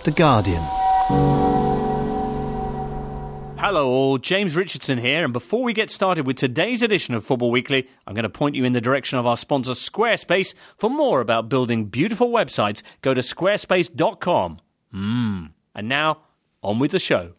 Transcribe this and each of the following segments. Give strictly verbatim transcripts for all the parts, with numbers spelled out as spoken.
The Guardian. Hello all, James Richardson here, and before we get started with today's edition of Football Weekly, I'm going to point you in the direction of our sponsor Squarespace. For more about building beautiful websites, go to squarespace dot com. Mmm. And now, on with the show.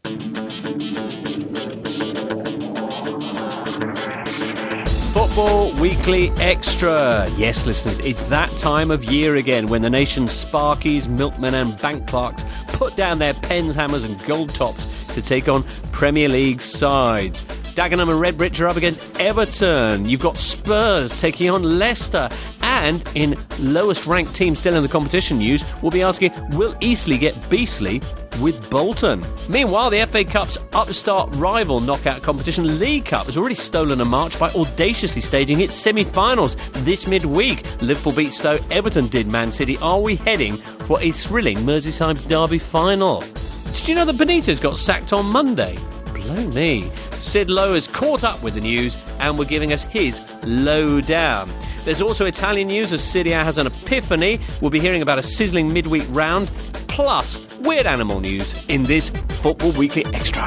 Football Weekly Extra. Yes, listeners, it's that time of year again when the nation's sparkies, milkmen and bank clerks put down their pens, hammers and gold tops to take on Premier League sides. Dagenham and Redbridge are up against Everton. You've got Spurs taking on Leicester. And in lowest ranked team still in the competition news, we'll be asking, will Eastleigh get beastly with Bolton? Meanwhile, the F A Cup's upstart rival knockout competition, League Cup, has already stolen a march by audaciously staging its semi-finals this midweek. Liverpool beat Stoke, Everton did Man City. Are we heading for a thrilling Merseyside derby final? Did you know that Benitez got sacked on Monday? Blow me. Sid Lowe has caught up with the news and we're giving us his lowdown. There's also Italian news as Serie A has an epiphany. We'll be hearing about a sizzling midweek round, plus weird animal news in this Football Weekly Extra.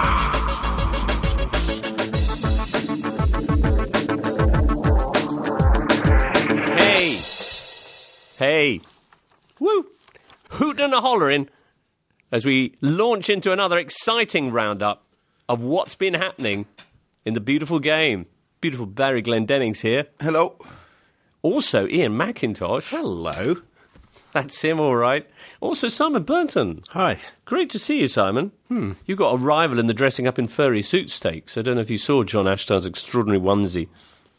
Hey. Hey. Woo. Hootin' and a hollering as we launch into another exciting roundup of what's been happening in the beautiful game. Beautiful Barry Glendennings here. Hello. Also, Ian McIntosh. Hello. That's him, all right. Also, Simon Burton. Hi. Great to see you, Simon. Hmm. You've got a rival in the dressing up in furry suit stakes. I don't know if you saw John Ashton's extraordinary onesie.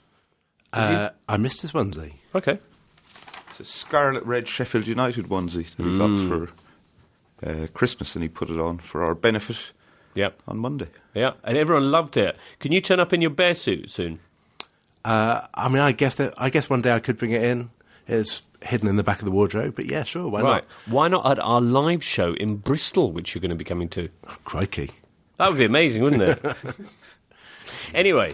Uh, I missed his onesie. Okay. It's a scarlet red Sheffield United onesie that he mm. got for uh, Christmas, and he put it on for our benefit yep. on Monday. Yeah, and everyone loved it. Can you turn up in your bear suit soon? Uh, I mean, I guess that I guess one day I could bring it in. It's hidden in the back of the wardrobe, but yeah, sure, why right. not? Why not at our live show in Bristol, which you're going to be coming to? Oh, crikey. That would be amazing, wouldn't it? Anyway,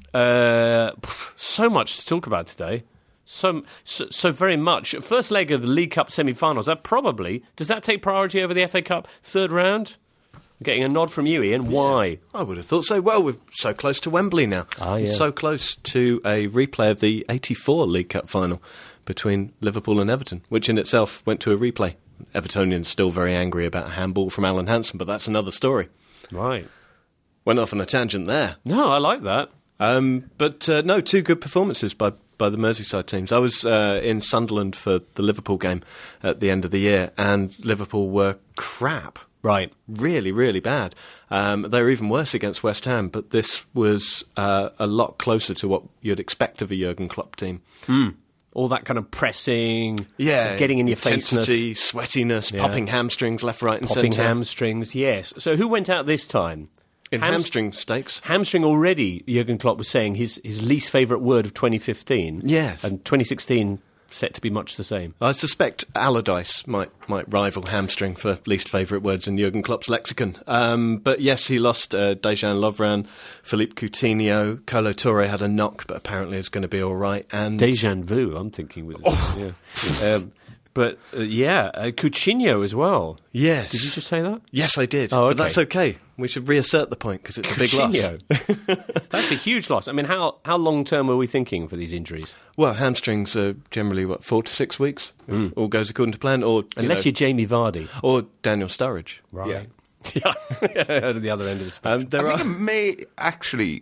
uh, so much to talk about today. So, so, so very much. First leg of the League Cup semi-finals. That probably, does that take priority over the F A Cup third round? I'm getting a nod from you, Ian. Why? I would have thought so. Well, we're so close to Wembley now. Ah, yeah. So close to a replay of the eighty-four League Cup final between Liverpool and Everton, which in itself went to a replay. Evertonians still very angry about a handball from Alan Hansen, but that's another story. Right. Went off on a tangent there. No, I like that. Um, but uh, no, two good performances by by the Merseyside teams. I was uh, in Sunderland for the Liverpool game at the end of the year, and Liverpool were crap. Right. Really, really bad. Um, they were even worse against West Ham, but this was uh, a lot closer to what you'd expect of a Jurgen Klopp team. Mm. All that kind of pressing, yeah, getting in your face, intensity, sweatiness, yeah. popping hamstrings left, right and popping centre. Popping hamstrings, yes. So who went out this time? In Hams- hamstring stakes. Hamstring already, Jurgen Klopp was saying, his, his least favourite word of twenty fifteen. Yes. And twenty sixteen set to be much the same. I suspect Allardyce might might rival hamstring for least favourite words in Jurgen Klopp's lexicon. Um, but yes, he lost uh, Dejan Lovren, Philippe Coutinho, Kolo Touré had a knock, but apparently it's going to be all right. And Dejan Vu, I'm thinking with oh. yeah. um, But, uh, yeah, uh, Coutinho as well. Yes. Did you just say that? Yes, I did. Oh, okay. But that's okay. We should reassert the point, because it's Coutinho. a big loss. That's a huge loss. I mean, how, how long-term are we thinking for these injuries? Well, hamstrings are generally, what, four to six weeks, mm. if all goes according to plan. Or you Unless know, you're Jamie Vardy. Or Daniel Sturridge. Right. Yeah. At the other end of the spectrum. Um, there I are... think it may actually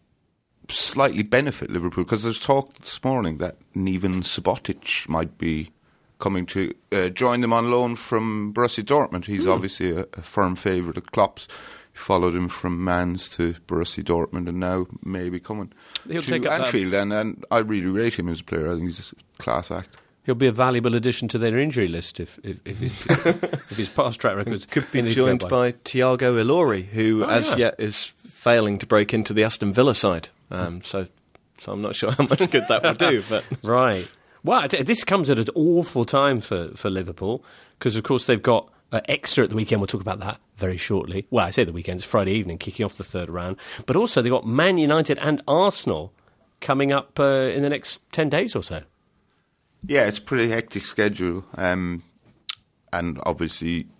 slightly benefit Liverpool, because there's talk this morning that Neven Subotic might be coming to uh, join them on loan from Borussia Dortmund. He's mm. obviously a, a firm favourite of Klopp's. He followed him from Mans to Borussia Dortmund, and now may be coming He'll to take Anfield. And, and I really rate him as a player. I think he's a class act. He'll be a valuable addition to their injury list if if, if, his, if his past track records could be joined by. by Thiago Ilori, who oh, as yeah. yet is failing to break into the Aston Villa side. Um, so, so I'm not sure how much good that will do. But right. Well, this comes at an awful time for, for Liverpool, because, of course, they've got uh, Exeter at the weekend. We'll talk about that very shortly. Well, I say the weekend, it's Friday evening, kicking off the third round. But also, they've got Man United and Arsenal coming up uh, in the next ten days or so. Yeah, it's a pretty hectic schedule. Um, and obviously,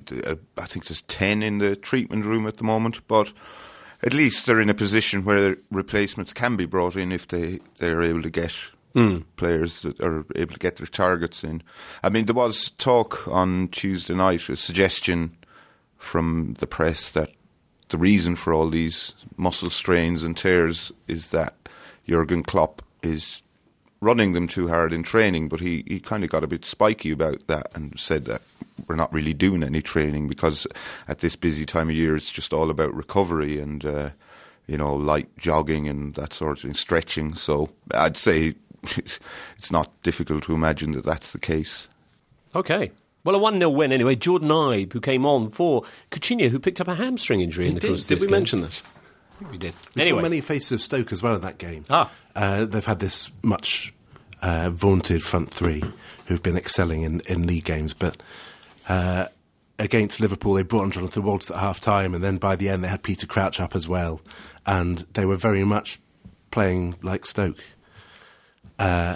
uh, I think there's ten in the treatment room at the moment, but at least they're in a position where replacements can be brought in if they, they're able to get mm. players that are able to get their targets in. I mean, there was talk on Tuesday night, a suggestion from the press that the reason for all these muscle strains and tears is that Jurgen Klopp is running them too hard in training, but he, he kind of got a bit spiky about that and said that we're not really doing any training because at this busy time of year it's just all about recovery and uh, you know, light jogging and that sort of thing, stretching. So I'd say it's not difficult to imagine that that's the case. Okay. Well, a one nil win anyway. Jordan Ibe, who came on for Coutinho, who picked up a hamstring injury he in the did. course of Did this we game. mention this? I think we did. We anyway. saw many faces of Stoke as well in that game. Ah. Uh, they've had this much uh, vaunted front three who've been excelling in, in league games, but uh, against Liverpool they brought on Jonathan Waltz at half-time, and then by the end they had Peter Crouch up as well, and they were very much playing like Stoke. Uh,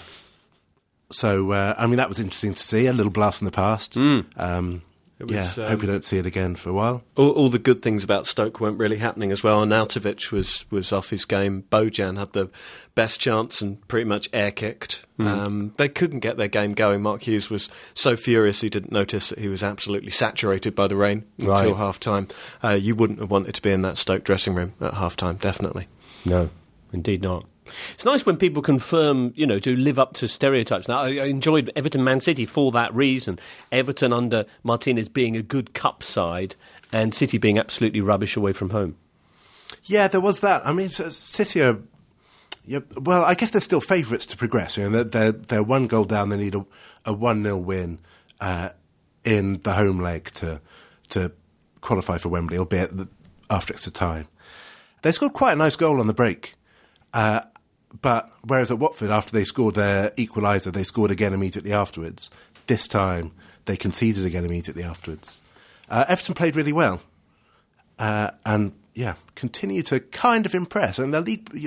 so, uh, I mean, that was interesting to see, a little blast from the past. Mm. Um Was, yeah, um, hope we don't see it again for a while. All, all the good things about Stoke weren't really happening as well. Arnautovic was, was off his game. Bojan had the best chance and pretty much air-kicked. Mm. Um, they couldn't get their game going. Mark Hughes was so furious he didn't notice that he was absolutely saturated by the rain right. until half-time. Uh, you wouldn't have wanted to be in that Stoke dressing room at half-time, definitely. No, indeed not. It's nice when people confirm, you know, to live up to stereotypes. Now, I enjoyed Everton Man City for that reason. Everton under Martinez being a good cup side and City being absolutely rubbish away from home. Yeah, there was that. I mean, City are, yeah, well, I guess they're still favourites to progress. You know, they're, they're, they're one goal down. They need a, a one nil win uh, in the home leg to to qualify for Wembley, albeit after extra time. They scored quite a nice goal on the break. Uh, But whereas at Watford, after they scored their equaliser, they scored again immediately afterwards. This time, they conceded again immediately afterwards. Uh, Everton played really well, uh, and yeah, continue to kind of impress. And the league, you,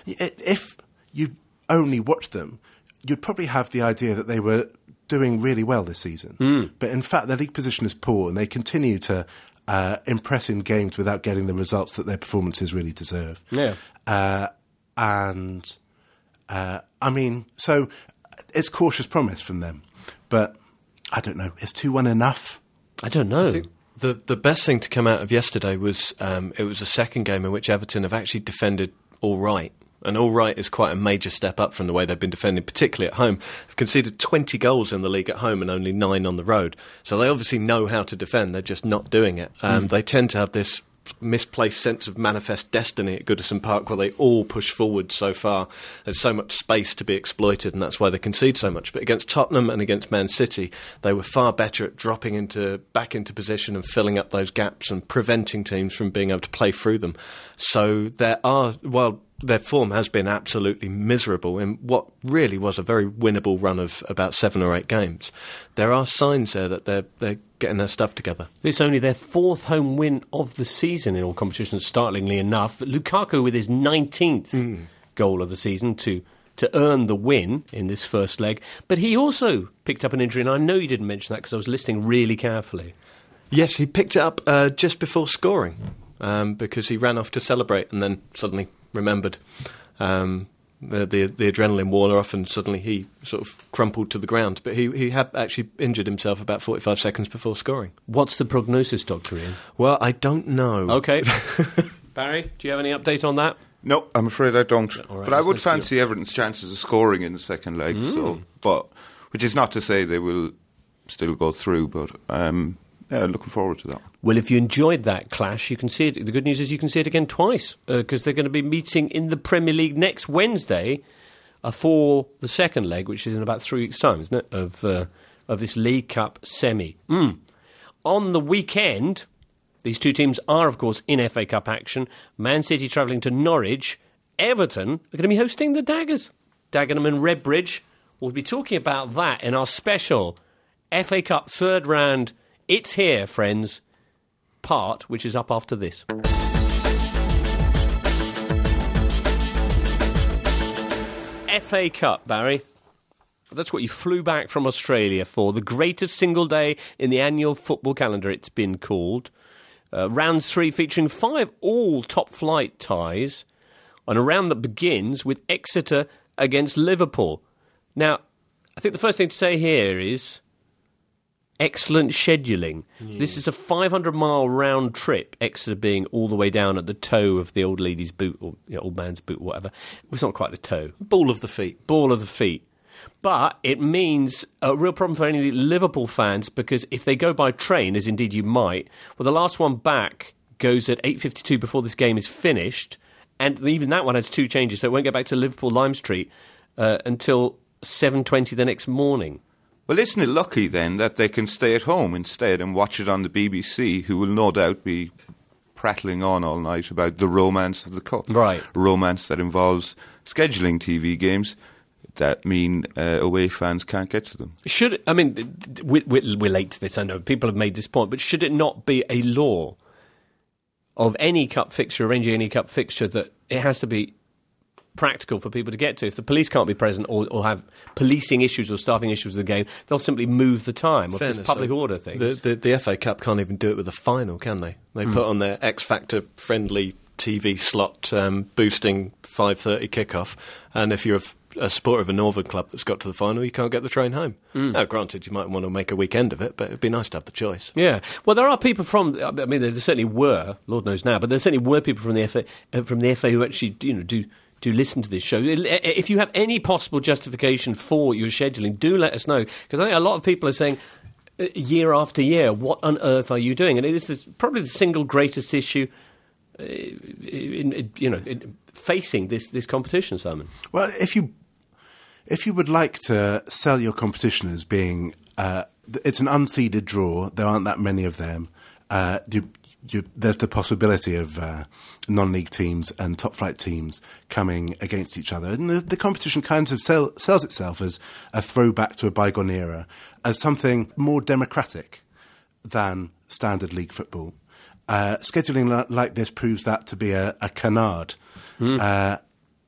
if you only watched them, you'd probably have the idea that they were doing really well this season. Mm. But in fact, their league position is poor, and they continue to uh, impress in games without getting the results that their performances really deserve. Yeah. Uh, And, uh, I mean, so it's cautious promise from them. But, I don't know, is two one enough? I don't know. I think the, the best thing to come out of yesterday was um, it was a second game in which Everton have actually defended all right. And all right is quite a major step up from the way they've been defending, particularly at home. They've conceded twenty goals in the league at home and only nine on the road. So they obviously know how to defend. They're just not doing it. Um, mm. They tend to have this misplaced sense of manifest destiny at Goodison Park where they all push forward so far. There's so much space to be exploited, and that's why they concede so much. But against Tottenham and against Man City, they were far better at dropping into back into position and filling up those gaps and preventing teams from being able to play through them. So there are, well, their form has been absolutely miserable in what really was a very winnable run of about seven or eight games. There are signs there that they're they're getting their stuff together. This is only their fourth home win of the season in all competitions, startlingly enough. Lukaku with his nineteenth mm. goal of the season to, to earn the win in this first leg. But he also picked up an injury, and I know you didn't mention that because I was listening really carefully. Yes, he picked it up uh, just before scoring um, because he ran off to celebrate and then suddenly remembered. Um, the, the the adrenaline wore off and suddenly he sort of crumpled to the ground. But he, he had actually injured himself about forty-five seconds before scoring. What's the prognosis, Doctor Ian? Well, I don't know. OK. Barry, do you have any update on that? No, I'm afraid I don't. Right, but I would fancy Everton's chances of scoring in the second leg. Mm. So, but which is not to say they will still go through, but um, yeah, looking forward to that. Well, if you enjoyed that clash, you can see it. The good news is you can see it again twice because uh, they're going to be meeting in the Premier League next Wednesday uh, for the second leg, which is in about three weeks' time, isn't it, of uh, of this League Cup semi. Mm. On the weekend, these two teams are, of course, in F A Cup action. Man City travelling to Norwich. Everton are going to be hosting the Daggers. Dagenham and Redbridge. We'll be talking about that in our special F A Cup third round It's Here, friends, part, which is up after this. F A Cup, Barry. That's what you flew back from Australia for. The greatest single day in the annual football calendar, it's been called. Uh, round three featuring five all top-flight ties, and a round that begins with Exeter against Liverpool. Now, I think the first thing to say here is excellent scheduling. Yeah. This is a five hundred mile round trip, Exeter being all the way down at the toe of the old lady's boot, or you know, old man's boot, or whatever. It's not quite the toe. Ball of the feet. Ball of the feet. But it means a real problem for any Liverpool fans, because if they go by train, as indeed you might, well, the last one back goes at eight fifty-two before this game is finished, and even that one has two changes, so it won't get back to Liverpool Lime Street uh, until seven twenty the next morning. Well, isn't it lucky then that they can stay at home instead and watch it on the B B C, who will no doubt be prattling on all night about the romance of the Cup. Right. Romance that involves scheduling T V games that mean uh, away fans can't get to them. Should I mean, we, we, we're late to this, I know, people have made this point, but should it not be a law of any cup fixture, arranging any cup fixture, that it has to be practical for people to get to? If the police can't be present or, or have policing issues or staffing issues with the game, they'll simply move the time. Or Fairness, there's public so order things. The, the, the F A Cup can't even do it with a final, can they? They mm. put on their X Factor friendly T V slot um, boosting five thirty kickoff, and if you're a, f- a supporter of a northern club that's got to the final, you can't get the train home. Mm. Now, granted, you might want to make a weekend of it, but it'd be nice to have the choice. Yeah. Well, there are people from, I mean, there certainly were, Lord knows now, but there certainly were people from the F A, uh, from the F A who actually, you know, do... do listen to this show. If you have any possible justification for your scheduling, do let us know, because I think a lot of people are saying, year after year, what on earth are you doing? And it is this, probably the single greatest issue uh, in, in, you know, in facing this, this competition, Simon. Well, if you if you would like to sell your competition as being uh, it's an unseeded draw, there aren't that many of them. Uh, you, You, there's the possibility of uh, non-league teams and top-flight teams coming against each other. And the, the competition kind of sell, sells itself as a throwback to a bygone era, as something more democratic than standard league football. Uh, scheduling li- like this proves that to be a, a canard. Mm. Uh,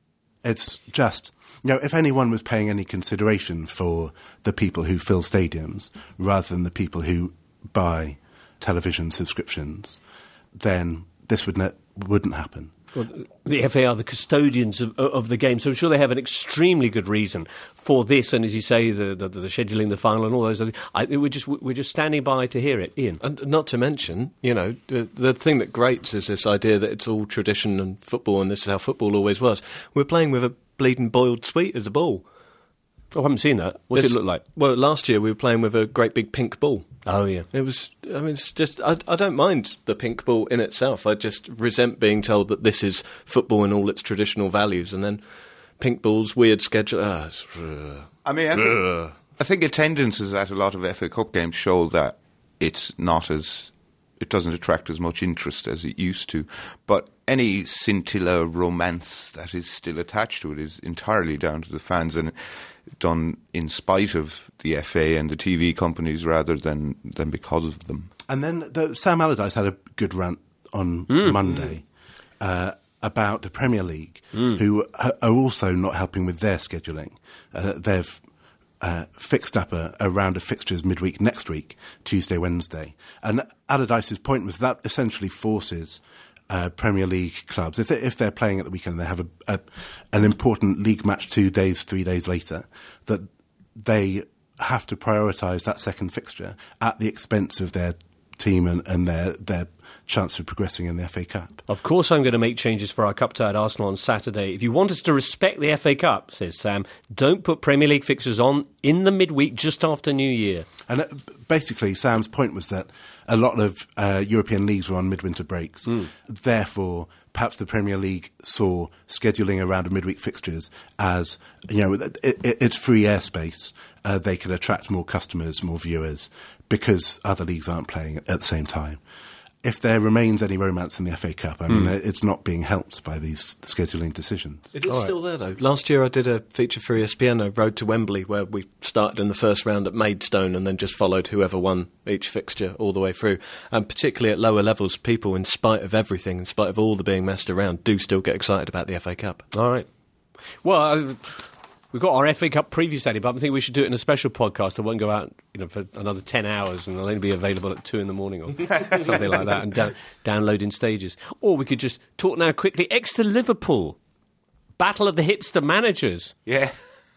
it's just... You know, if anyone was paying any consideration for the people who fill stadiums rather than the people who buy television subscriptions, then this would ne- wouldn't happen. Well, the F A are the custodians of, of the game, so I'm sure they have an extremely good reason for this. And as you say, the, the, the scheduling, the final, and all those other things. I, we're just we're just standing by to hear it, Ian. And not to mention, you know, the, the thing that grates is this idea that it's all tradition and football, and this is how football always was. We're playing with a bleeding boiled sweet as a ball. Oh, I haven't seen that. What It's, did it look like? Well, last year we were playing with a great big pink ball. Oh, yeah. It was, I mean, it's just, I, I don't mind the pink ball in itself. I just resent being told that this is football in all its traditional values, and then pink ball's weird schedule. Ah, it's, uh, I mean, I think, I think attendances at a lot of F A Cup games show that it's not as, it doesn't attract as much interest as it used to. But any scintilla romance that is still attached to it is entirely down to the fans, and done in spite of the F A and the T V companies rather than, than because of them. And then the, Sam Allardyce had a good rant on mm. Monday uh, about the Premier League, mm. who are also not helping with their scheduling. Uh, they've uh, fixed up a, a round of fixtures midweek next week, Tuesday, Wednesday. And Allardyce's point was that essentially forces Uh, Premier League clubs, if, they, if they're playing at the weekend, they have a, a, an important league match two days, three days later, that they have to prioritise that second fixture at the expense of their team and, and their, their chance of progressing in the F A Cup. Of course I'm going to make changes for our cup-tied Arsenal on Saturday. If you want us to respect the F A Cup, says Sam, don't put Premier League fixtures on in the midweek just after New Year. And uh, basically, Sam's point was that a lot of uh, European leagues were on midwinter breaks. Mm. Therefore, perhaps the Premier League saw scheduling around of midweek fixtures as, you know, it, it, it's free airspace. Uh, they could attract more customers, more viewers, because other leagues aren't playing at the same time. If there remains any romance in the F A Cup, I mean, mm. it's not being helped by these scheduling decisions. It is All still right. there, though. Last year I did a feature for E S P N, a Road to Wembley, where we started in the first round at Maidstone and then just followed whoever won each fixture all the way through. And particularly at lower levels, people, in spite of everything, in spite of all the being messed around, do still get excited about the F A Cup. All right. Well, I, We've got our F A Cup preview Saturday, but I think we should do it in a special podcast that won't go out, you know, for another ten hours, and they'll only be available at two in the morning or something like that, and da- download in stages. Or we could just talk now quickly. Exeter Liverpool, battle of the hipster managers. Yeah.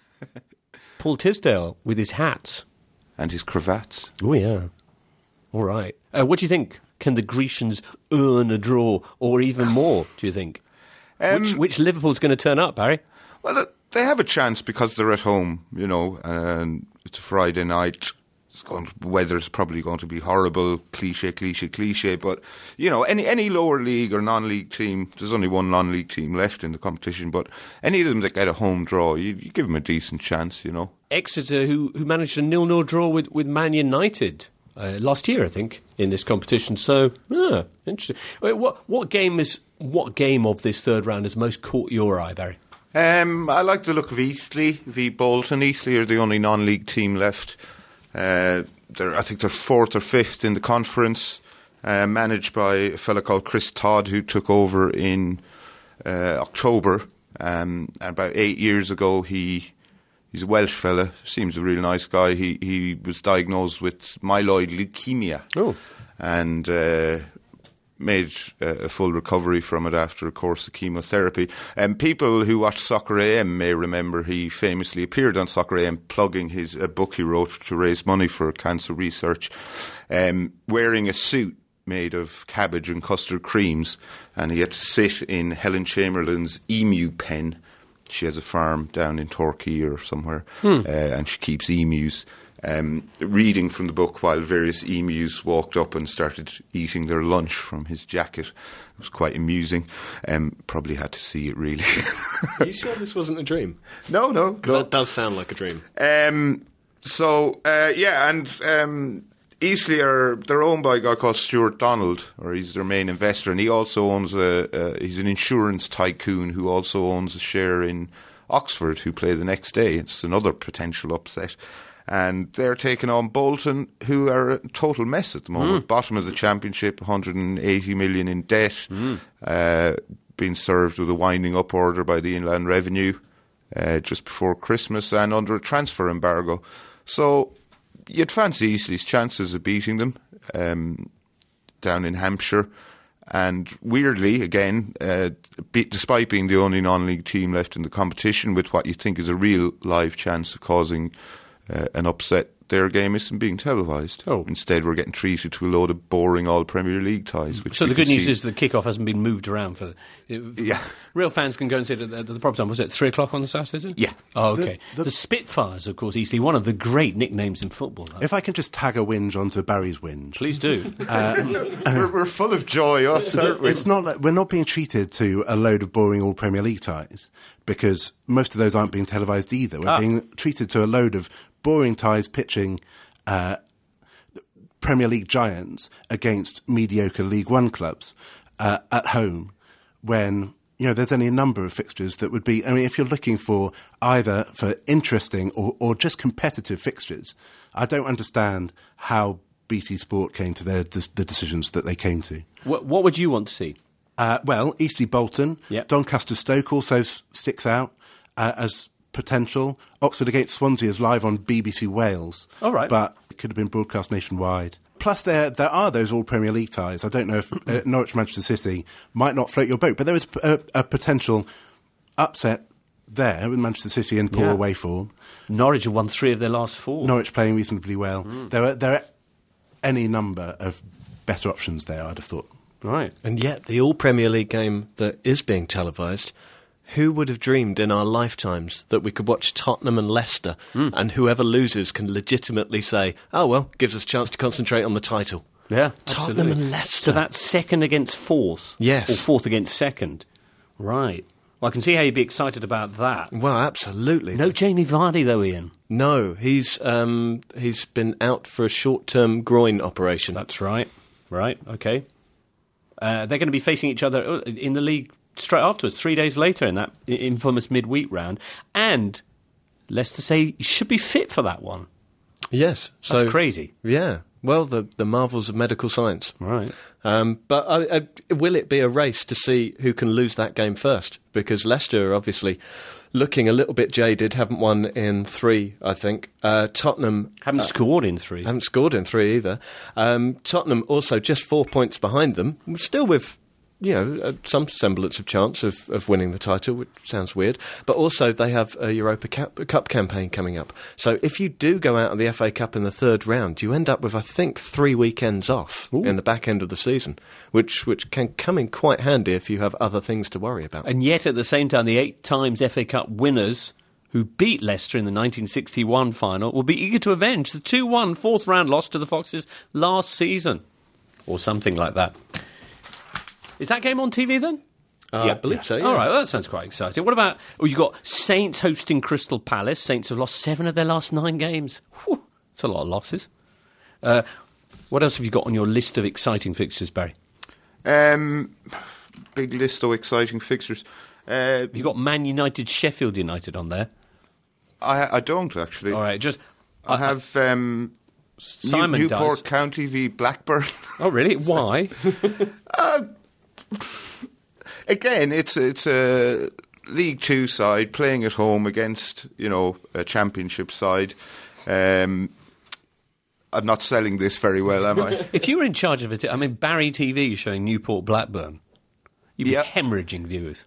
Paul Tisdale with his hats And his cravats. Oh yeah. All right. Uh, what do you think? Can the Grecians earn a draw, or even more? Do you think? Um, which, which Liverpool's going to turn up, Barry? Well, uh, they have a chance because they're at home, you know, and it's a Friday night. It's going to, weather's probably going to be horrible, cliche, cliche, cliche. But, you know, any any lower league or non-league team, there's only one non-league team left in the competition, but any of them that get a home draw, you, you give them a decent chance, you know. Exeter, who who managed a nil-nil draw with, with Man United uh, last year, I think, in this competition. So, yeah, interesting. Wait, what what game is what game of this third round has most caught your eye, Barry? Um, I like the look of Eastleigh v Bolton. Eastleigh are the only non-league team left. Uh, they're, I think they're fourth or fifth in the conference, uh, managed by a fella called Chris Todd, who took over in uh, October. Um, and about eight years ago, he he's a Welsh fella, seems a real nice guy. He he was diagnosed with myeloid leukemia, Oh. and uh, made uh, a full recovery from it after a course of chemotherapy. And people who watch Soccer A M may remember he famously appeared on Soccer A M plugging his a book he wrote to raise money for cancer research, um, wearing a suit made of cabbage and custard creams, and he had to sit in Helen Chamberlain's emu pen. She has a farm down in Torquay or somewhere, Hmm. uh, and she keeps emus. Um, reading from the book while various emus walked up and started eating their lunch from his jacket. It was quite amusing. Um, probably had to see it, really. Are you sure this wasn't a dream? no, no. 'Cause no. that does sound like a dream. Um, so, uh, yeah, and um, Eastleigh are, they're owned by a guy called Stuart Donald, or he's their main investor, and he also owns a, uh, he's an insurance tycoon who also owns a share in Oxford, who play the next day. It's another potential upset. And they're taking on Bolton, who are a total mess at the moment. Mm. Bottom of the championship, one hundred eighty million in debt, mm. uh, being served with a winding up order by the Inland Revenue uh, just before Christmas, and under a transfer embargo. So you'd fancy Eastleigh's chances of beating them um, down in Hampshire. And weirdly, again, uh, be, despite being the only non-league team left in the competition, with what you think is a real live chance of causing Uh, an upset, their game isn't being televised. Oh. Instead, we're getting treated to a load of boring all Premier League ties. Which So we the good can news see. is the kickoff hasn't been moved around for the, it, Yeah. real fans can go and see it at the, at the proper time. Was it three o'clock on the Saturday? Is it? Yeah. Oh, okay. The, The- the- Spitfires, of course, Eastleigh, one of the great nicknames in football. Though. If I can just tag a whinge onto Barry's whinge. Please do. we're, we're full of joy, us, aren't we? It's not like we're not being treated to a load of boring all Premier League ties, because most of those aren't being televised either. We're Ah. being treated to a load of boring ties pitching uh, Premier League giants against mediocre League One clubs uh, at home, when you know there's only a number of fixtures that would be. I mean, if you're looking for either for interesting or, or just competitive fixtures, I don't understand how B T Sport came to their the decisions that they came to. what, what would you want to see? Uh, well, Eastleigh Bolton, Yep. Doncaster Stoke also s- sticks out uh, as potential. Oxford against Swansea is live on B B C Wales. All right. But it could have been broadcast nationwide. Plus, there there are those all Premier League ties. I don't know if uh, Norwich Manchester City might not float your boat, but there is a, a potential upset there with Manchester City in poor Yeah. away form. Norwich have won three of their last four. Norwich playing reasonably well. Mm. There are there are any number of better options there, I'd have thought. Right. And yet, the all Premier League game that is being televised, who would have dreamed in our lifetimes that we could watch Tottenham and Leicester, and whoever loses can legitimately say, oh, well, gives us a chance to concentrate on the title. Yeah, Tottenham absolutely. and Leicester. So that's second against fourth? Yes. Or fourth against second? Right. Well, I can see how you'd be excited about that. Well, absolutely. No Jamie Vardy, though, Ian. No, he's um, he's been out for a short-term groin operation. That's right. Right, okay. Uh, they're going to be facing each other in the league straight afterwards, three days later in that i- infamous midweek round. And Leicester say he should be fit for that one. Yes. That's so, crazy. Yeah. Well, the, the marvels of medical science. Right. Um, but uh, uh, will it be a race to see who can lose that game first? Because Leicester are obviously looking a little bit jaded, haven't won in three, I think. Uh, Tottenham... Haven't uh, scored in three. Haven't scored in three either. Um, Tottenham also just four points behind them, still with... you know, uh, some semblance of chance of, of winning the title, which sounds weird. But also they have a Europa Cup, Cup campaign coming up. So if you do go out of the F A Cup in the third round, you end up with, I think, three weekends off Ooh. in the back end of the season, which which can come in quite handy if you have other things to worry about. And yet, at the same time, the eight times F A Cup winners who beat Leicester in the nineteen sixty-one final will be eager to avenge the two one fourth round loss to the Foxes last season. Or something like that. Is that game on T V then? Uh, yeah, I believe so, yeah. All right, well, that sounds quite exciting. What about... Oh, you've got Saints hosting Crystal Palace. Saints have lost seven of their last nine games. Whew, that's a lot of losses. Uh, what else have you got on your list of exciting fixtures, Barry? Um, big list of exciting fixtures. Uh, you've got Man United, Sheffield United on there. I, I don't, actually. All right, just... I, I have... Um, Simon New, Newport does. County v Blackburn. Oh, really? Why? uh, again, it's it's a League Two side playing at home against, you know, a Championship side. Um, I'm not selling this very well, am I? If you were in charge of it, I mean, Barry T V showing Newport Blackburn, you'd be yep. hemorrhaging viewers.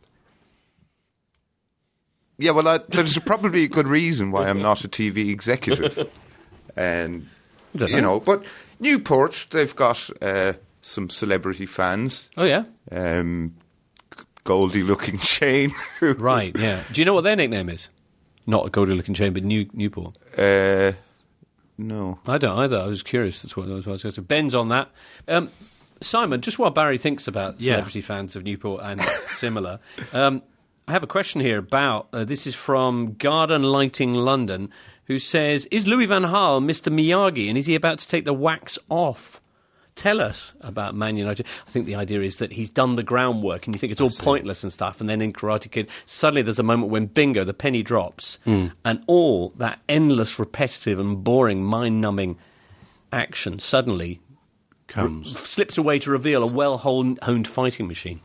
Yeah, well, I, there's probably a good reason why I'm not a T V executive. And... You know, but Newport, they've got uh, some celebrity fans. Oh, yeah? Um, Goldie-looking Shane. Right, yeah. Do you know what their nickname is? Not a Goldie-looking Shane, but New- Newport. Uh, no. I don't either. I was curious. That's what I was going to say. Ben's on that. Um, Simon, just while Barry thinks about celebrity yeah. fans of Newport and similar, um, I have a question here about, uh, this is from Garden Lighting London, who says, is Louis van Gaal Mister Miyagi, and is he about to take the wax off? Tell us about Man United. I think the idea is that he's done the groundwork, and you think it's all pointless and stuff, and then in Karate Kid, suddenly there's a moment when, bingo, the penny drops, mm. and all that endless, repetitive and boring, mind-numbing action suddenly comes r- slips away to reveal a well-honed fighting machine.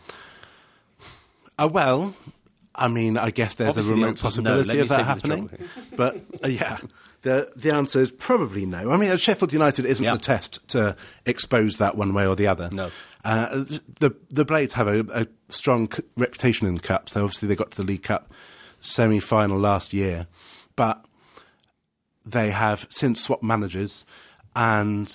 Uh, well... I mean, I guess there's Obviously a remote the possibility no. of that happening. But, uh, yeah, the the answer is probably no. I mean, Sheffield United isn't yeah. the test to expose that one way or the other. No. Uh, the the Blades have a, a strong c- reputation in cups. So obviously they got to the League Cup semi-final last year. But they have since swapped managers and...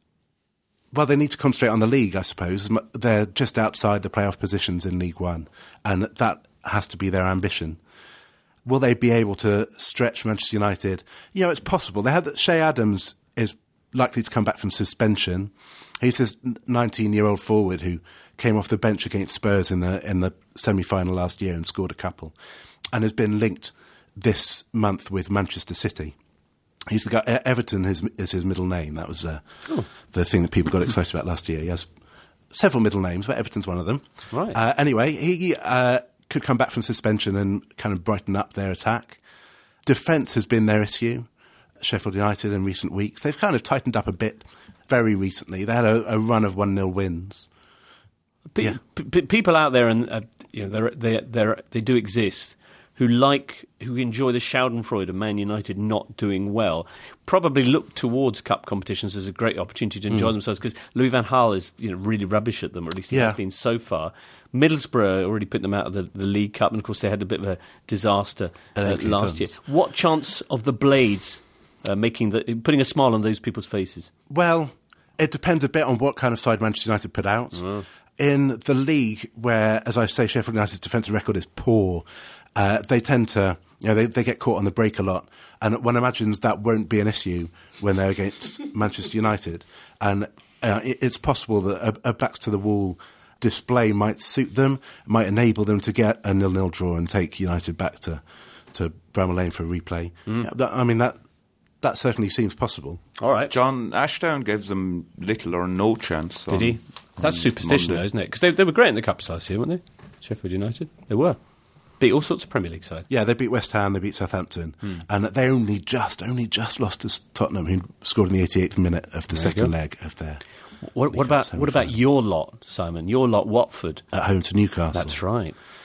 Well, they need to concentrate on the league, I suppose. They're just outside the playoff positions in League One. And that... has to be their ambition. Will they be able to stretch Manchester United? You know, it's possible. They had that Shea Adams is likely to come back from suspension. He's this nineteen-year-old forward who came off the bench against Spurs in the in the semi-final last year and scored a couple, and has been linked this month with Manchester City. He's the guy. Everton is, is his middle name. That was uh, oh. the thing that people got excited about last year. He has several middle names, but Everton's one of them. Right. Uh, anyway, he. Uh, could come back from suspension and kind of brighten up their attack. Defence has been their issue. Sheffield United in recent weeks. They've kind of tightened up a bit very recently. They had a, a run of one nil wins. Pe- yeah. p- people out there, and uh, you know, they're, they're, they're, they do exist, who like, who enjoy the Schadenfreude of Man United not doing well, probably look towards cup competitions as a great opportunity to enjoy mm. themselves, because Louis van Gaal is, you know, really rubbish at them, or at least he yeah. has been so far. Middlesbrough already put them out of the, the League Cup, and of course they had a bit of a disaster uh, last year. What chance of the Blades uh, making the putting a smile on those people's faces? Well, it depends a bit on what kind of side Manchester United put out. Mm. In the league, where, as I say, Sheffield United's defensive record is poor, uh, they tend to, you know, they, they get caught on the break a lot, and one imagines that won't be an issue when they're against Manchester United, and uh, it, it's possible that a, a backs to the wall display might suit them, might enable them to get a nil-nil draw and take United back to, to Bramall Lane for a replay. Mm. Yeah, that, I mean, that that certainly seems possible. All right. John Ashdown gave them little or no chance. Did he? That's superstition, though, isn't it? Because they, they were great in the Cups last year, weren't they? Sheffield United. They were. Beat all sorts of Premier League sides. Yeah, they beat West Ham, they beat Southampton, mm. and they only just, only just lost to Tottenham, who scored in the eighty-eighth minute of the there second leg of their... What, what about what about your lot, Simon? Your lot, Watford, at home to Newcastle. That's right.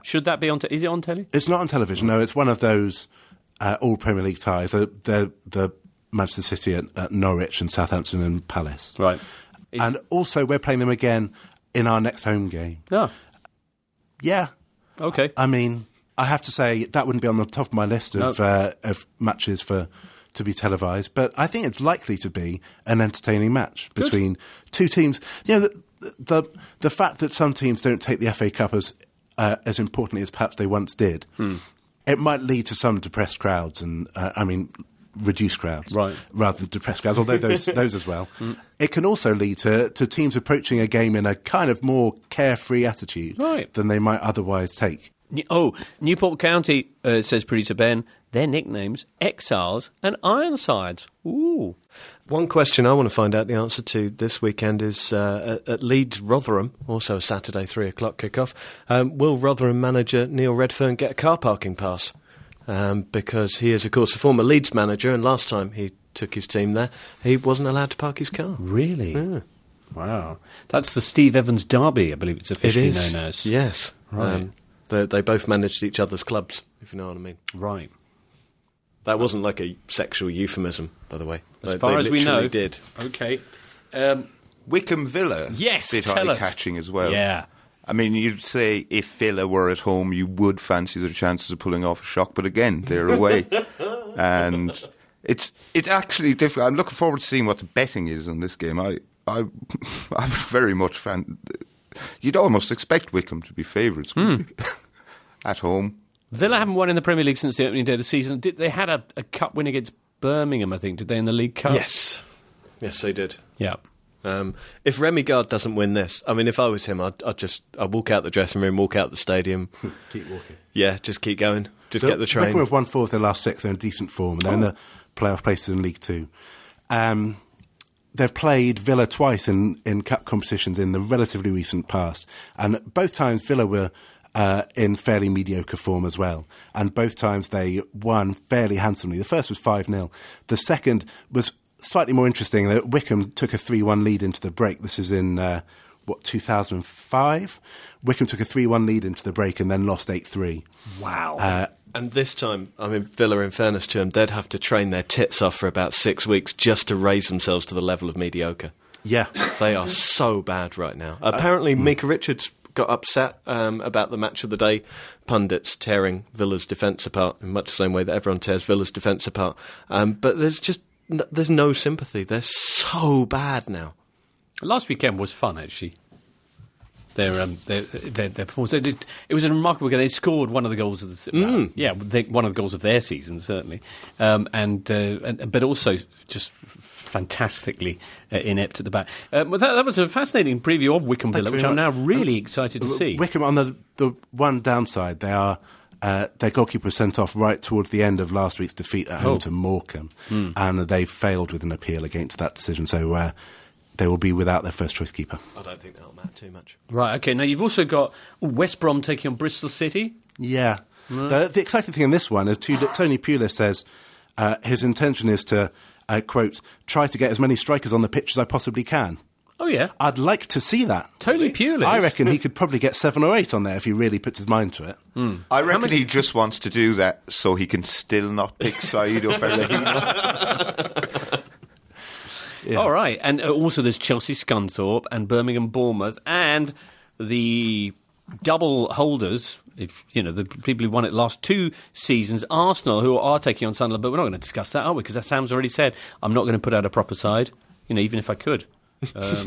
Should that be on? Te- is it on telly? It's not on television. No, it's one of those uh, all Premier League ties. Uh, they're the Manchester City at, at Norwich and Southampton and Palace. Right. Is- and also, we're playing them again in our next home game. Oh, Yeah. okay. I mean, I have to say that wouldn't be on the top of my list of No. uh, of matches for to be televised, but I think it's likely to be an entertaining match between two teams. You know, the, the the fact that some teams don't take the F A Cup as uh, as importantly as perhaps they once did, Hmm. it might lead to some depressed crowds, and uh, I mean reduced crowds, Right. rather than depressed crowds. Although those those as well, it can also lead to to teams approaching a game in a kind of more carefree attitude Right. than they might otherwise take. N- Oh, Newport County, uh, says producer Ben, their nicknames, Exiles and Ironsides. Ooh. One question I want to find out the answer to this weekend is uh, at, at Leeds Rotherham, also a Saturday three o'clock kickoff. Um, will Rotherham manager Neil Redfern get a car parking pass? Um, because he is, of course, a former Leeds manager, and last time he took his team there, he wasn't allowed to park his car. Really? Yeah. Wow. That's the Steve Evans Derby, I believe it's officially It is. known as. Yes. Right. Um, they, they both managed each other's clubs, if you know what I mean. Right. That wasn't like a sexual euphemism, by the way. As They- far they as we literally know. did. Okay. Um, Wickham Villa. Yes, Bit tell us. eye-catching as well. Yeah. I mean, you'd say if Villa were at home, you would fancy their chances of pulling off a shock, but again, they're away. And it's it's actually difficult. I'm looking forward to seeing what the betting is on this game. I, I, I'm very much fan. You'd almost expect Wickham to be favourites at home. Villa haven't won in the Premier League since the opening day of the season. Did, they had a, a cup win against Birmingham, I think, did they, in the League Cup? Yes. Yes, they did. Yeah. Um, if Remy Gard doesn't win this, I mean, if I was him, I'd, I'd just I'd walk out the dressing room, walk out the stadium. Keep walking. Yeah, just keep going. Just So get the train. Wickham have won four of their last six. They're in decent form. They're in the playoff places in League Two. Um, they've played Villa twice in, in cup competitions in the relatively recent past, and both times Villa were uh, in fairly mediocre form as well. And both times they won fairly handsomely. The first was five nil. The second was slightly more interesting. That Wickham took a three one lead into the break. This is in uh, what two thousand five. Wickham took a three one lead into the break and then lost eight three. Wow. Uh, And this time, I mean, Villa, in fairness to them, they'd have to train their tits off for about six weeks just to raise themselves to the level of mediocre. yeah. They are so bad right now. Apparently, Mika Richards got upset um, about the match of the day. Pundits tearing Villa's defence apart in much the same way that everyone tears Villa's defence apart. Um, but there's just n- there's no sympathy. They're so bad now. Last weekend was fun, actually. Their um, their, their, their performance. They did, it was a remarkable game. They scored one of the goals of the se- well, yeah, they, one of the goals of their season certainly, um, and, uh, and but also just fantastically uh, inept at the back. Um, well, that, that was a fascinating preview of Wickham Thank Villa, you which very I'm now much. really excited to see. Wickham, on the the one downside, they are uh, their goalkeeper was sent off right towards the end of last week's defeat at home Oh. to Morecambe, and they failed with an appeal against that decision. So uh, they will be without their first choice keeper. I don't think that'll matter too much. Right. Okay. Now you've also got West Brom taking on Bristol City. Yeah. The, the exciting thing in this one is to, that Tony Pulis says uh, his intention is to, uh, quote, try to get as many strikers on the pitch as I possibly can. Oh yeah. I'd like to see that. Tony Pulis. I reckon he could probably get seven or eight on there if he really puts his mind to it. I reckon he just wants to do that so he can still not pick side over Lehino. Yeah. All right, and uh, also there's Chelsea Scunthorpe and Birmingham Bournemouth and the double holders, if you know the people who won it last two seasons, Arsenal, who are taking on Sunderland. But we're not going to discuss that, are we? Because Sam's already said I'm not going to put out a proper side. You know, even if I could. Um,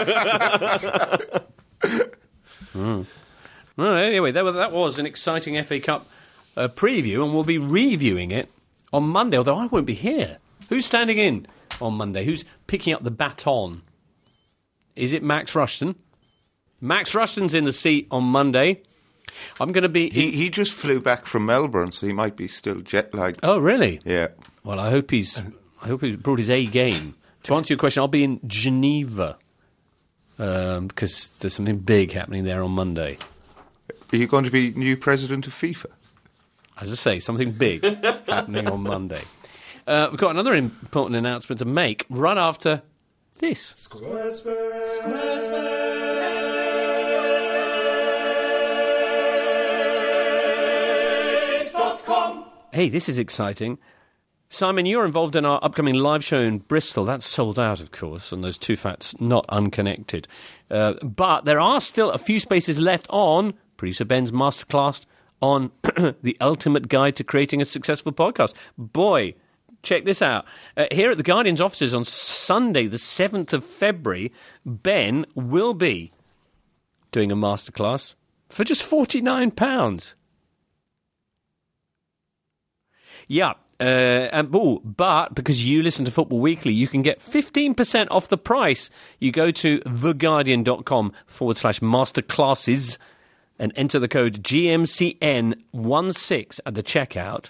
mm. Well, anyway, that was, that was an exciting F A Cup uh, preview, and we'll be reviewing it on Monday. Although I won't be here. Who's standing in on Monday? Who's picking up the baton? Is it Max Rushton? Max Rushton's in the seat on Monday. I'm going to be... he he just flew back from Melbourne, so he might be still jet lagged. Oh, really? Yeah. Well, I hope he's I hope he's brought his A game. To answer your question, I'll be in Geneva um, because there's something big happening there on Monday. Are you going to be new president of FIFA? As I say, something big happening on Monday. Uh, we've got another important announcement to make right after this. Hey, this is exciting. Simon, you're involved in our upcoming live show in Bristol. That's sold out, of course, and those two facts not unconnected. Uh, but there are still a few spaces left on Producer Ben's masterclass on the ultimate guide to creating a successful podcast. Boy, check this out. Uh, here at the Guardian's offices on Sunday, the seventh of February, Ben will be doing a masterclass for just forty-nine pounds. Yeah. Uh, and, ooh, but because you listen to Football Weekly, you can get fifteen percent off the price. You go to theguardian.com forward slash masterclasses and enter the code G M C N sixteen at the checkout.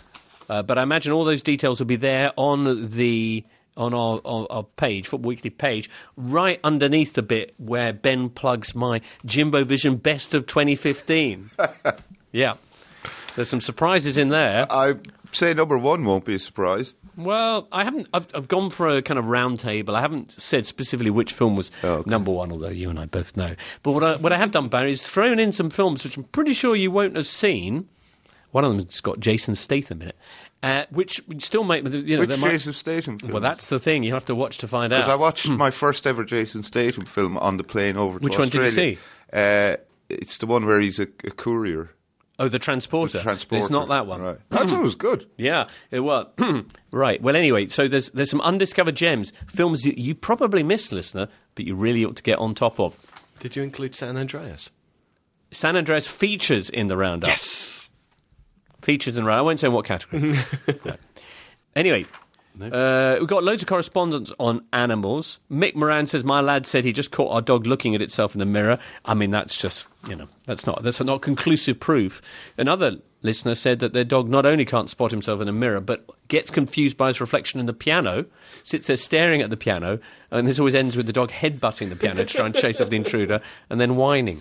Uh, but I imagine all those details will be there on the on our, our, our page, Football Weekly page, right underneath the bit where Ben plugs my Jimbo Vision Best of twenty fifteen. Yeah. There's some surprises in there. I say number one won't be a surprise. Well, I haven't. I've, I've gone for a kind of round table. I haven't said specifically which film was oh, okay. number one, although you and I both know. But what I, what I have done, Barry, is thrown in some films which I'm pretty sure you won't have seen. One of them's got Jason Statham in it, uh, which still make you know. Which might, Jason Statham film? Well, that's the thing. You have to watch to find out. Because I watched my first ever Jason Statham film on the plane over to which Australia. Which one did you see? Uh, it's the one where he's a, a courier. Oh, The Transporter. The Transporter. It's not that one. Right. I thought it was good. Yeah, it was. Right. Well, anyway, so there's there's some undiscovered gems, films you, you probably missed, listener, but you really ought to get on top of. Did you include San Andreas? San Andreas features in the roundup. Yes! Features in the roundup. I won't say in what category. No. Anyway, no. uh, we've got loads of correspondence on animals. Mick Moran says, my lad said he just caught our dog looking at itself in the mirror. I mean, that's just, you know, that's not that's not conclusive proof. Another listener said that their dog not only can't spot himself in a mirror, but gets confused by his reflection in the piano, sits there staring at the piano, and this always ends with the dog headbutting the piano to try and chase off the intruder, and then whining.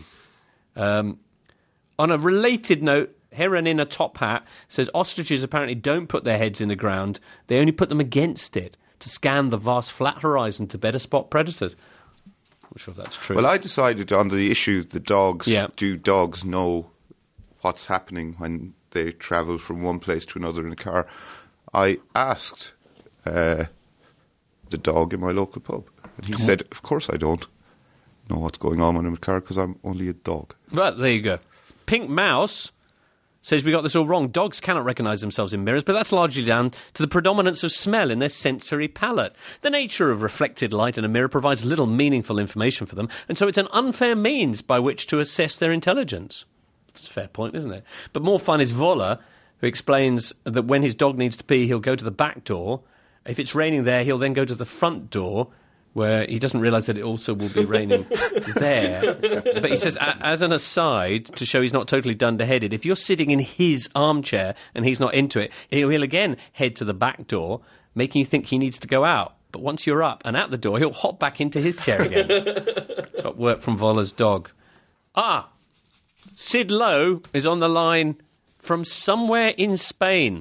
Um, on a related note, Heron in a top hat says ostriches apparently don't put their heads in the ground. They only put them against it to scan the vast flat horizon to better spot predators. I'm not sure if that's true. Well, I decided on the issue the dogs, yeah. do dogs know what's happening when they travel from one place to another in a car? I asked uh, the dog in my local pub, and he Come said, on. Of course I don't know what's going on when I'm in a car because I'm only a dog. Well, there you go. Pink Mouse says we got this all wrong. Dogs cannot recognise themselves in mirrors, but that's largely down to the predominance of smell in their sensory palate. The nature of reflected light in a mirror provides little meaningful information for them, and so it's an unfair means by which to assess their intelligence. That's a fair point, isn't it? But more fun is Voller, who explains that when his dog needs to pee, he'll go to the back door. If it's raining there, he'll then go to the front door, where he doesn't realise that it also will be raining there. But he says, as an aside, to show he's not totally dunderheaded, if you're sitting in his armchair and he's not into it, he'll, he'll again head to the back door, making you think he needs to go out. But once you're up and at the door, he'll hop back into his chair again. Top work from Voller's dog. Ah, Sid Lowe is on the line from somewhere in Spain.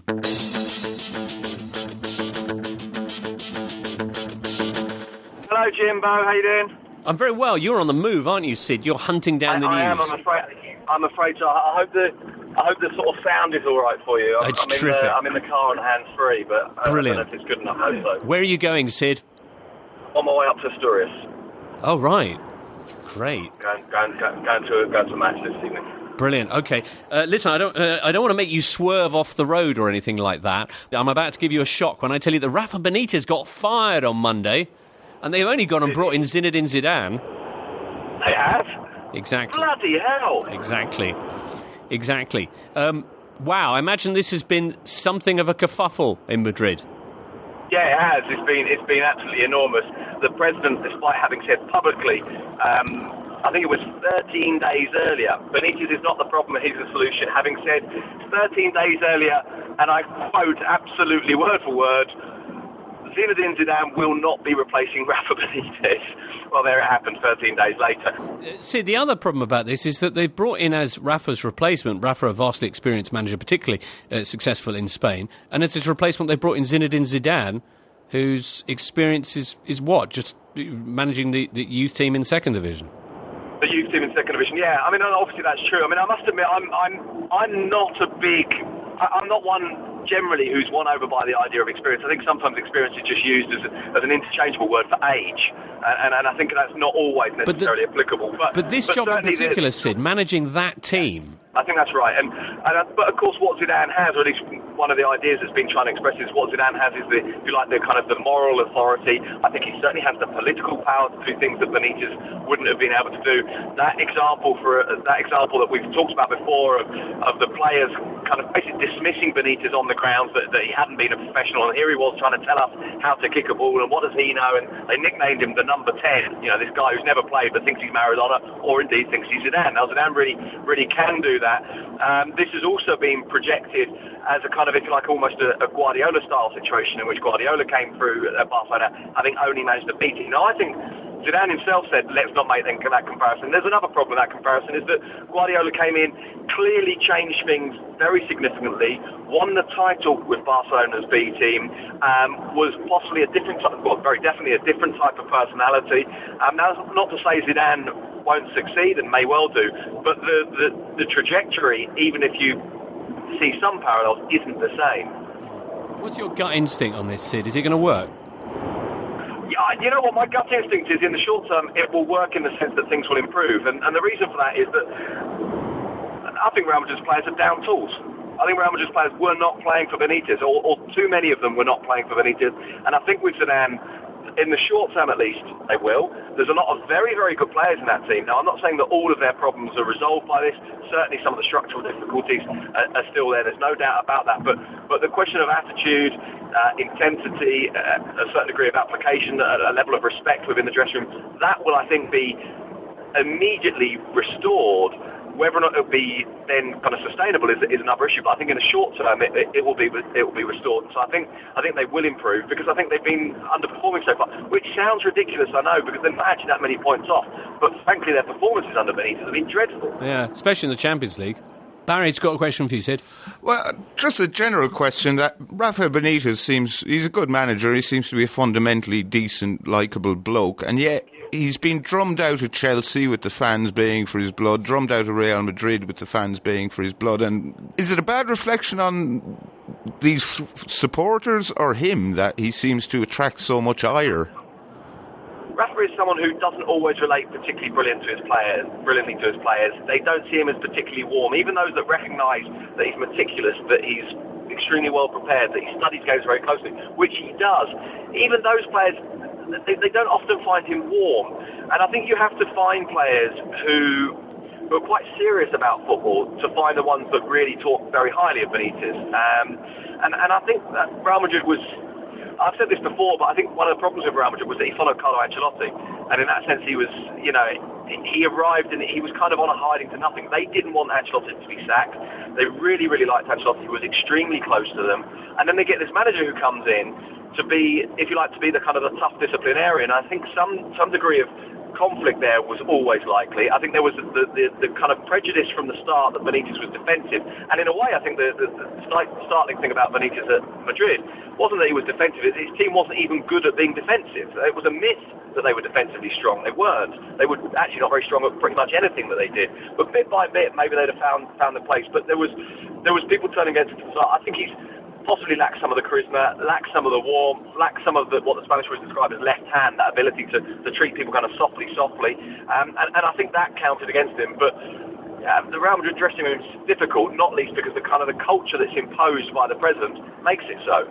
Hello, Jimbo. How you doing? I'm very well. You're on the move, aren't you, Sid? You're hunting down I, the news. I am. I'm afraid. I'm afraid so. I hope the I hope the sort of sound is all right for you. I'm, It's I'm terrific. In the, I'm in the car on hands free, but I Brilliant. don't know if it's good enough. I hope so. Where are you going, Sid? On my way up to Asturias. Oh, right. Great. Going, going, going, going to going to a match this evening. Brilliant. Okay, uh, listen. I don't. Uh, I don't want to make you swerve off the road or anything like that. I'm about to give you a shock when I tell you that Rafa Benitez got fired on Monday, and they've only gone and brought in Zinedine Zidane. They have? Exactly. Bloody hell! Exactly. Exactly. Um, wow. I imagine this has been something of a kerfuffle in Madrid. Yeah, it has. It's been it's been absolutely enormous. The president, despite having said publicly, um, I think it was thirteen days earlier, Benitez is not the problem, he's the solution. Having said thirteen days earlier, and I quote absolutely word for word, Zinedine Zidane will not be replacing Rafa Benitez. Well, there it happened thirteen days later. Uh, see, the other problem about this is that they've brought in as Rafa's replacement, Rafa, a vastly experienced manager, particularly uh, successful in Spain, and as his replacement they've brought in Zinedine Zidane, whose experience is, is what? Just managing the, the youth team in second division? The youth team in second division, yeah. I mean, obviously that's true. I mean, I must admit, I'm I'm I'm not a big, I, I'm not one generally who's won over by the idea of experience. I think sometimes experience is just used as, a, as an interchangeable word for age, and, and, and I think that's not always necessarily but the, applicable. But, but this but job in particular, Sid, managing that team... I think that's right, and, and uh, but of course, what Zidane has, or at least one of the ideas that's been trying to express, is what Zidane has is the, if you like, the kind of the moral authority. I think he certainly has the political power to do things that Benitez wouldn't have been able to do. That example for uh, that example that we've talked about before of, of the players kind of basically dismissing Benitez on the grounds that, that he hadn't been a professional, and here he was trying to tell us how to kick a ball, and what does he know? And they nicknamed him the number ten. You know, this guy who's never played but thinks he's Maradona, or indeed thinks he's Zidane. Now Zidane really, really can do that. Um, this has also been projected as a kind of, if you like, almost a, a Guardiola-style situation in which Guardiola came through at Barcelona, having only managed to beat him. Now, I think Zidane himself said, let's not make that comparison. There's another problem with that comparison, is that Guardiola came in, clearly changed things very significantly, won the title with Barcelona's B team, um, was possibly a different type, well, very definitely a different type of personality. Um, now, not to say Zidane won't succeed, and may well do, but the, the, the trajectory, even if you see some parallels, isn't the same. What's your gut instinct on this, Sid? Is it going to work? Yeah, you know what, my gut instinct is, in the short term, it will work in the sense that things will improve, and, and the reason for that is that I think Real Madrid's players are down tools. I think Real Madrid's players were not playing for Benitez, or, or too many of them were not playing for Benitez, and I think with Zidane, in the short term at least, they will. There's a lot of very, very good players in that team. Now, I'm not saying that all of their problems are resolved by this. Certainly some of the structural difficulties are, are still there. There's no doubt about that. But but the question of attitude, uh, intensity, uh, a certain degree of application, a, a level of respect within the dressing room, that will, I think, be immediately restored. Whether or not it'll be then kind of sustainable is, is another issue. But I think in the short term it, it, it will be it will be restored. So I think I think they will improve, because I think they've been underperforming so far, which sounds ridiculous, I know, because they're not actually that many points off. But frankly, their performances under Benitez have been dreadful. Yeah, especially in the Champions League. Barry's got a question for you, Sid. Well, just a general question. That Rafael Benitez seems, he's a good manager. He seems to be a fundamentally decent, likeable bloke, and yet he's been drummed out of Chelsea with the fans baying for his blood, drummed out of Real Madrid with the fans baying for his blood. And is it a bad reflection on these f- supporters or him that he seems to attract so much ire? Rafa is someone who doesn't always relate particularly brilliant to his players, brilliantly to his players. They don't see him as particularly warm. Even those that recognise that he's meticulous, that he's extremely well prepared, that he studies games very closely, which he does, even those players, they, they don't often find him warm. And I think you have to find players who, who are quite serious about football to find the ones that really talk very highly of Benitez. Um, and, and I think that Real Madrid was... I've said this before, but I think one of the problems with Real Madrid was that he followed Carlo Ancelotti, and in that sense he was, you know, he arrived and he was kind of on a hiding to nothing. They didn't want Ancelotti to be sacked. They really, really liked Ancelotti, who was extremely close to them, and then they get this manager who comes in to be, if you like, to be the kind of the tough disciplinarian. I think some some degree of conflict there was always likely. I think there was the, the, the kind of prejudice from the start that Benitez was defensive, and in a way I think the, the, the startling thing about Benitez at Madrid wasn't that he was defensive, his team wasn't even good at being defensive. It was a myth that they were defensively strong. They weren't. They were actually not very strong at pretty much anything that they did, but bit by bit maybe they'd have found found their place. But there was there was people turning against him. So I think he's possibly lacks some of the charisma, lacks some of the warmth, lacks some of the, what the Spanish would describe as left hand, that ability to, to treat people kind of softly, softly. Um, and, and I think that counted against him. But uh, the Real Madrid dressing room is difficult, not least because the kind of the culture that's imposed by the president makes it so.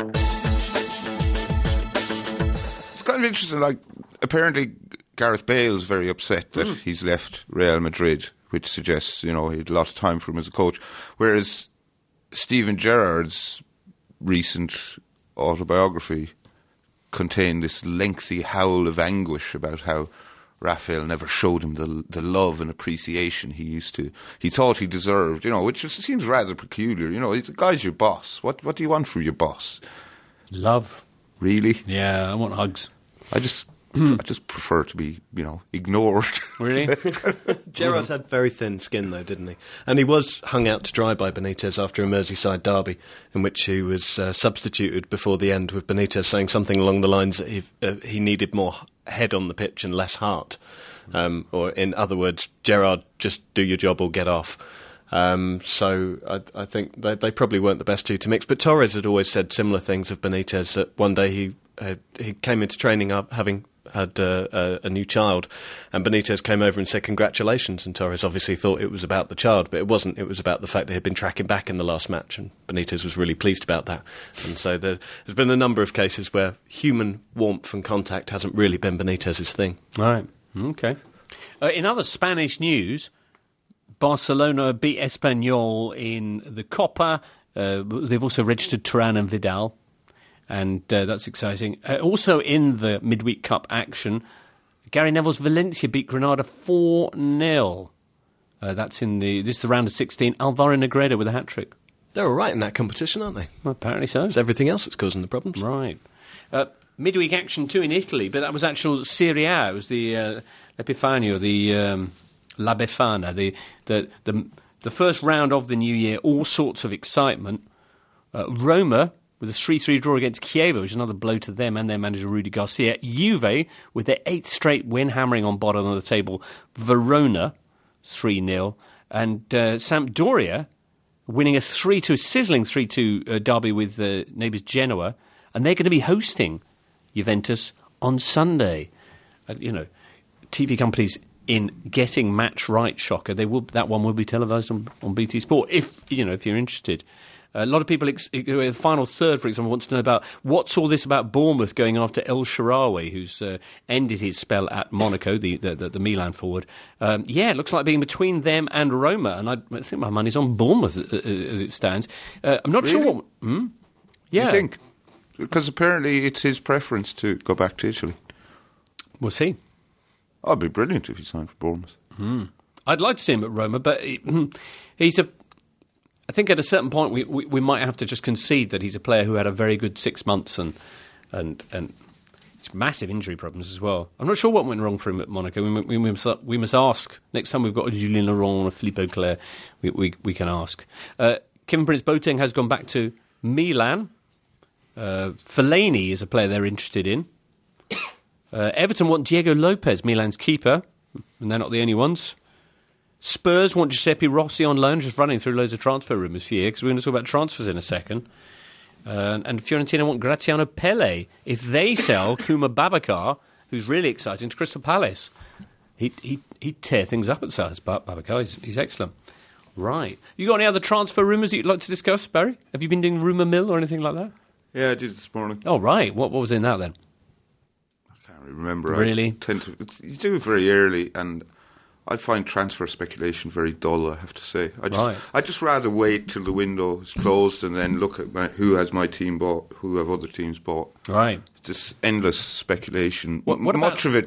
It's kind of interesting, like, apparently Gareth Bale's very upset that mm. he's left Real Madrid, which suggests, you know, he had a lot of time for him as a coach. Whereas Steven Gerrard's recent autobiography contained this lengthy howl of anguish about how Rafael never showed him the the love and appreciation he used to, he thought he deserved, you know, which just seems rather peculiar. You know, the guy's your boss. What what do you want from your boss? Love. Really? Yeah, I want hugs. I just I just prefer to be, you know, ignored. Really? Gerrard had very thin skin, though, didn't he? And he was hung out to dry by Benitez after a Merseyside derby, in which he was uh, substituted before the end, with Benitez saying something along the lines that he, uh, he needed more head on the pitch and less heart. Um, or, in other words, Gerrard, just do your job or get off. Um, so I, I think they, they probably weren't the best two to mix. But Torres had always said similar things of Benitez, that one day he uh, he came into training up having had uh, a, a new child, and Benitez came over and said congratulations, and Torres obviously thought it was about the child, but it wasn't. It was about the fact that he'd been tracking back in the last match, and Benitez was really pleased about that. And so there, there's been a number of cases where human warmth and contact hasn't really been Benitez's thing. Right, okay. Uh, in other Spanish news, Barcelona beat Espanyol in the Copa. Uh, they've also registered Turan and Vidal, and uh, that's exciting. Uh, also in the midweek cup action, Gary Neville's Valencia beat Granada four nil. Uh, that's in the this is the round of sixteen. Alvaro Negredo with a hat-trick. They're all right in that competition, aren't they? Well, apparently so. It's everything else that's causing the problems. Right. Uh, midweek action too in Italy, but that was actual Serie A. It was the uh, Epifanio, the um, La Befana, the, the the the first round of the new year. All sorts of excitement. Uh, Roma with a three three draw against Chievo, which is another blow to them and their manager Rudy Garcia. Juve with their eighth straight win, hammering on bottom of the table. Verona three nil, and uh, Sampdoria winning a three two, sizzling three two uh, derby with uh, neighbours Genoa, and they're going to be hosting Juventus on Sunday. Uh, you know, T V companies in getting match right, shocker. They will that one will be televised on, on B T Sport if you know if you're interested. A lot of people, ex- the final third, for example, wants to know about what's all this about Bournemouth going after El Shaarawy, who's uh, ended his spell at Monaco, the the, the, the Milan forward. Um, yeah, it looks like being between them and Roma, and I, I think my money's on Bournemouth as, as it stands. Uh, I'm not Really? sure what... Hmm? Yeah. You think? Because apparently it's his preference to go back to Italy. We'll see. Oh, it'd be brilliant if he signed for Bournemouth. Mm. I'd like to see him at Roma, but he, he's a... I think at a certain point we, we, we might have to just concede that he's a player who had a very good six months and and and it's massive injury problems as well. I'm not sure what went wrong for him at Monaco. We, we, we, must, we must ask. Next time we've got a Julien Laurent or a Philippe Auclair, we, we, we can ask. Uh, Kevin Prince Boateng has gone back to Milan. Uh, Fellaini is a player they're interested in. Uh, Everton want Diego Lopez, Milan's keeper, and they're not the only ones. Spurs want Giuseppe Rossi on loan, just running through loads of transfer rumours for you, because we're going to talk about transfers in a second. Uh, and Fiorentina want Graziano Pelle. If they sell Kuma Babacar, who's really exciting, to Crystal Palace, he'd, he'd, he'd tear things up at South Babacar. He's, he's excellent. Right. You got any other transfer rumours that you'd like to discuss, Barry? Have you been doing rumour mill or anything like that? Yeah, I did this morning. Oh, right. What, what was in that then? I can't remember. Really? I tend to, you do it very early, and I find transfer speculation very dull, I have to say. I just, Right. I just rather wait till the window is closed and then look at my, who has my team bought, who have other teams bought. Right. Just endless speculation. What- what Much about-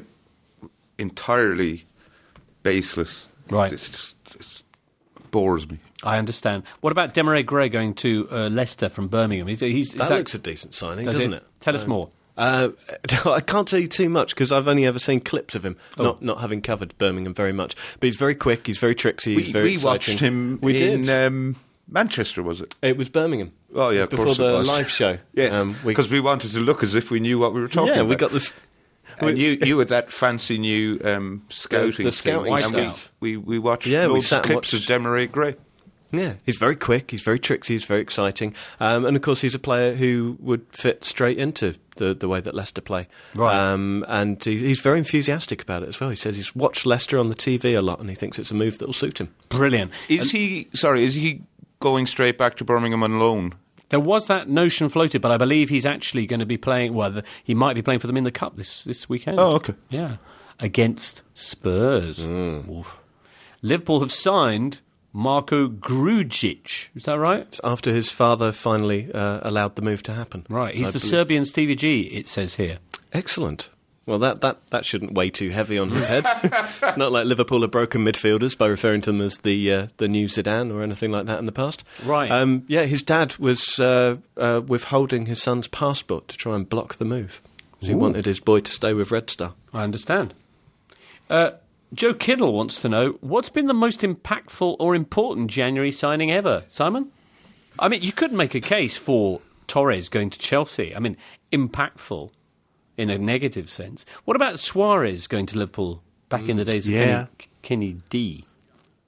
of it entirely baseless. Right. It's just, it's, it bores me. I understand. What about Demarai Gray going to uh, Leicester from Birmingham? He's, he's, is That, looks a decent signing, does doesn't it? Tell us more. Uh, I can't tell you too much because I've only ever seen clips of him, Oh. not not having covered Birmingham very much. But he's very quick, he's very tricksy, he's We, very we exciting. watched him We in did. um, Manchester, was it? It was Birmingham. Oh, yeah, of before course the it was. live show. Yes, Um, we- because we wanted to look as if we knew what we were talking yeah, about. we got this. And you, you had that fancy new um, scouting the scouting thing, and we, stuff. we, we watched Yeah, we loads sat of and clips watched- of Demarai Gray. Yeah, he's very quick, he's very tricksy, he's very exciting. Um, and of course, he's a player who would fit straight into the, the way that Leicester play. Right. Um, and he, he's very enthusiastic about it as well. He says he's watched Leicester on the T V a lot and he thinks it's a move that will suit him. Brilliant. Is he, sorry, is he going straight back to Birmingham on loan? There was that notion floated, but I believe he's actually going to be playing, well, the, he might be playing for them in the Cup this, this weekend. Oh, okay. Yeah. Against Spurs. Oof. Liverpool have signed Marko Grujic. Is that right? It's after his father finally uh, allowed the move to happen. Right. He's I the believe. Serbian Stevie G, it says here. Excellent. Well, that, that, that shouldn't weigh too heavy on his head. It's not like Liverpool have broken midfielders by referring to them as the uh, the new Zidane or anything like that in the past. Right. Um, yeah, his dad was uh, uh, withholding his son's passport to try and block the move. So he Ooh. wanted his boy to stay with Red Star. I understand. Uh, Joe Kiddle wants to know, what's been the most impactful or important January signing ever? Simon? I mean, you could make a case for Torres going to Chelsea. I mean, impactful in a negative sense. What about Suarez going to Liverpool back in the days of yeah. Kenny, Kenny D?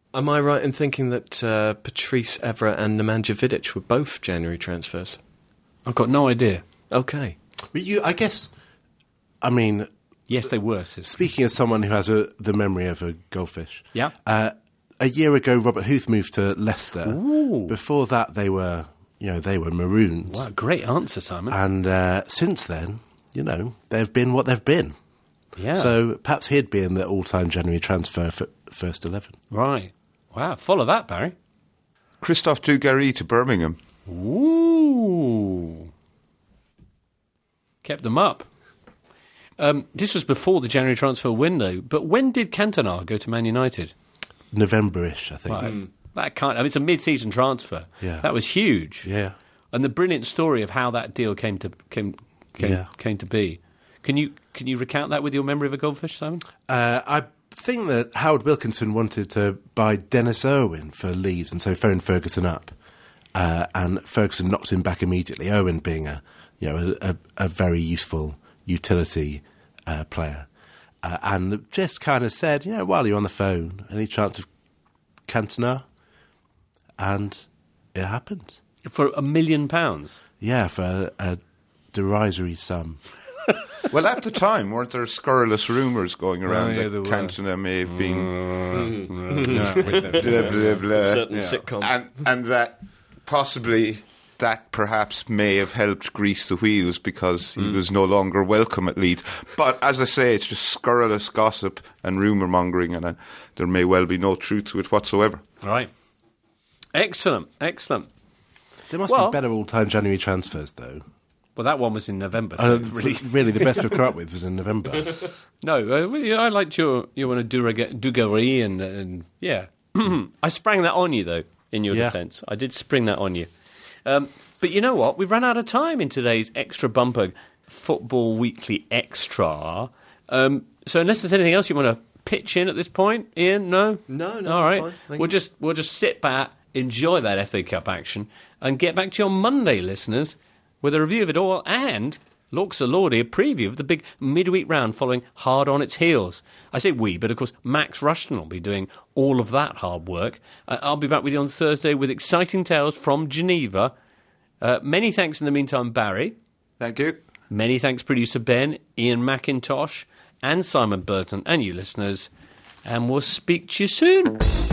Am I right in thinking that uh, Patrice Evra and Nemanja Vidic were both January transfers? I've got no idea. Okay. But you, I guess, I mean, Yes, they were. Sis. speaking as someone who has a, the memory of a goldfish, Yeah. uh, a year ago Robert Huth moved to Leicester. Ooh. Before that, they were, you know, they were marooned. Wow, great answer, Simon. And uh, since then, you know, they've been what they've been. yeah. So perhaps he'd be in the all-time January transfer for first eleven. Right. Wow, follow that, Barry. Christophe Dugarry to Birmingham. Ooh. Kept them up. Um, this was before the January transfer window, but when did Cantona go to Man United? November-ish, I think. Right. That can't. I mean, it's a mid-season transfer. Yeah. That was huge. Yeah. And the brilliant story of how that deal came to came came, Yeah. came to be. Can you can you recount that with your memory of a goldfish, Simon? Uh, I think that Howard Wilkinson wanted to buy Dennis Irwin for Leeds, and so phoned Ferguson up, uh, and Ferguson knocked him back immediately. Irwin being a you know a, a, a very useful utility uh, player, uh, and just kind of said, you know, while you're on the phone, any chance of Cantona? And it happened. For a million pounds. Yeah, for a, a derisory sum. Well, at the time, weren't there scurrilous rumours going around yeah, that there were. Cantona may have been Mm. blah, blah, blah. Certain sitcom. and and that possibly that perhaps may have helped grease the wheels because he was no longer welcome at Leeds. But as I say, it's just scurrilous gossip and rumour mongering, and uh, there may well be no truth to it whatsoever. Right. Excellent, excellent. There must Well- be better all-time January transfers, though. Well, that one was in November, so Uh, it's really... really, the best we've come up with was in November. No, uh, well, I liked your your one of Dugarry and, and yeah. I sprang that on you, though, in your Yeah. defence. I did spring that on you. Um, but you know what? We've run out of time in today's Extra Bumper Football Weekly Extra. Um, so unless there's anything else you want to pitch in at this point, Ian, no? No, no, All I'm right. fine. Thank We'll you. just, we'll just sit back, enjoy that F A Cup action, and get back to your Monday, listeners, with a review of it all and... Lorxa Lordy, a preview of the big midweek round following hard on its heels. I say we, but of course Max Rushton will be doing all of that hard work. Uh, I'll be back with you on Thursday with exciting tales from Geneva. Uh, many thanks in the meantime, Barry. Thank you. Many thanks, producer Ben, Ian McIntosh, and Simon Burton, and you listeners. And we'll speak to you soon.